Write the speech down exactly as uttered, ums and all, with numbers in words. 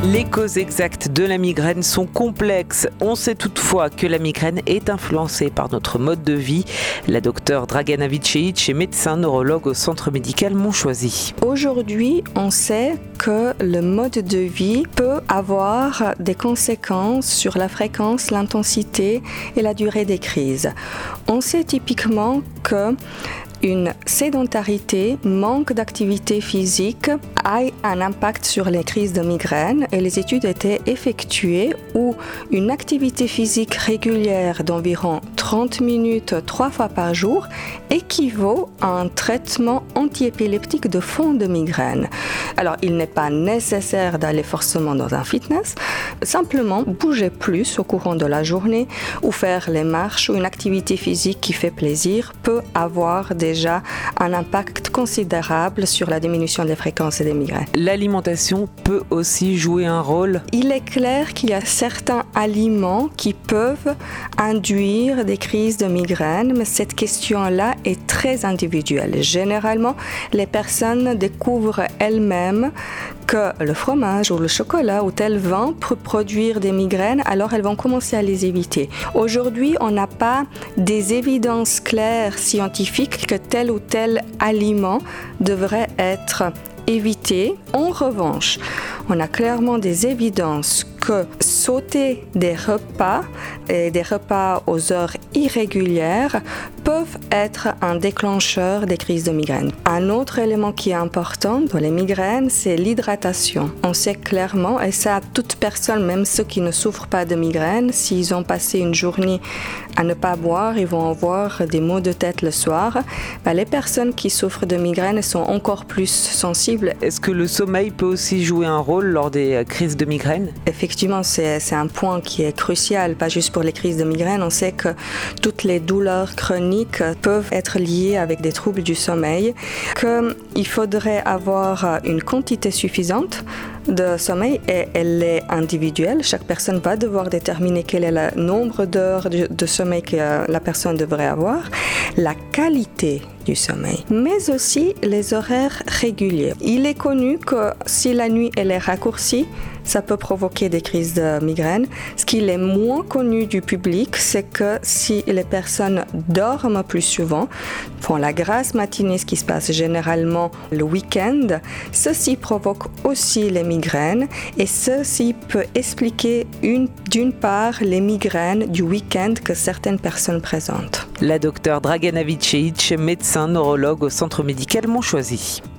Les causes exactes de la migraine sont complexes. On sait toutefois que la migraine est influencée par notre mode de vie. La docteure Dragana Vicevic est médecin neurologue au Centre médical Montchoisy. Aujourd'hui, on sait que le mode de vie peut avoir des conséquences sur la fréquence, l'intensité et la durée des crises. On sait typiquement que une sédentarité, manque d'activité physique a un impact sur les crises de migraine et les études étaient effectuées où une activité physique régulière d'environ trente minutes trois fois par jour équivaut à un traitement antiépileptique de fond de migraine. Alors, il n'est pas nécessaire d'aller forcément dans un fitness, simplement bouger plus au courant de la journée ou faire les marches ou une activité physique qui fait plaisir peut avoir déjà un impact considérable sur la diminution des fréquences et des migraines. L'alimentation peut aussi jouer un rôle. Il est clair qu'il y a certains aliments qui peuvent induire des crises de migraine, mais cette question-là est très individuelle. Généralement, les personnes découvrent elles-mêmes que le fromage ou le chocolat ou tel vin peut produire des migraines, alors elles vont commencer à les éviter. Aujourd'hui, on n'a pas des évidences claires scientifiques que tel ou tel aliment devrait être évité. En revanche, on a clairement des évidences que sauter des repas et des repas aux heures irrégulières peuvent être un déclencheur des crises de migraine. Un autre élément qui est important dans les migraines, c'est l'hydratation. On sait clairement, et ça, toute personne, même ceux qui ne souffrent pas de migraine, s'ils ont passé une journée à ne pas boire, ils vont avoir des maux de tête le soir. Ben, les personnes qui souffrent de migraine sont encore plus sensibles. Est-ce que le sommeil peut aussi jouer un rôle lors des crises de migraine ? Effectivement, c'est, c'est un point qui est crucial, pas juste pour les crises de migraine. On sait que toutes les douleurs chroniques peuvent être liées avec des troubles du sommeil, qu'il faudrait avoir une quantité suffisante de sommeil et elle est individuelle. Chaque personne va devoir déterminer quel est le nombre d'heures de sommeil que la personne devrait avoir, la qualité du sommeil, mais aussi les horaires réguliers. Il est connu que si la nuit elle est raccourcie, ça peut provoquer des crises de migraine. Ce qui est moins connu du public, c'est que si les personnes dorment plus souvent, font la grasse matinée, ce qui se passe généralement le week-end, ceci provoque aussi les migraines et ceci peut expliquer une, d'une part les migraines du week-end que certaines personnes présentent. La docteure Dragana Vicevic, médecin neurologue au Centre médical Montchoisy.